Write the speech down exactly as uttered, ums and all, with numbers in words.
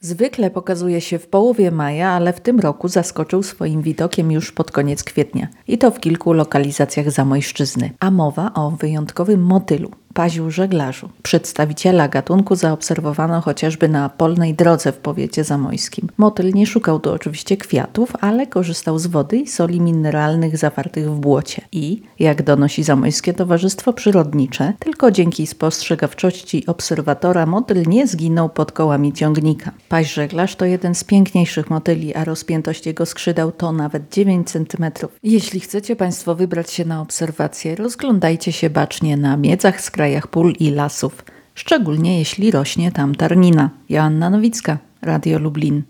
Zwykle pokazuje się w połowie maja, ale w tym roku zaskoczył swoim widokiem już pod koniec kwietnia. I to w kilku lokalizacjach Zamojszczyzny. A mowa o wyjątkowym motylu, paziu żeglarzu. Przedstawiciela gatunku zaobserwowano chociażby na Polnej Drodze w powiecie zamojskim. Motyl nie szukał tu oczywiście kwiatów, ale korzystał z wody i soli mineralnych zawartych w błocie. I, jak donosi Zamojskie Towarzystwo Przyrodnicze, tylko dzięki spostrzegawczości obserwatora motyl nie zginął pod kołami ciągnika. Paź żeglarz to jeden z piękniejszych motyli, a rozpiętość jego skrzydeł to nawet dziewięć centymetrów. Jeśli chcecie Państwo wybrać się na obserwacje, rozglądajcie się bacznie na miedzach z krajach pól i lasów, szczególnie jeśli rośnie tam tarnina. Joanna Nowicka, Radio Lublin.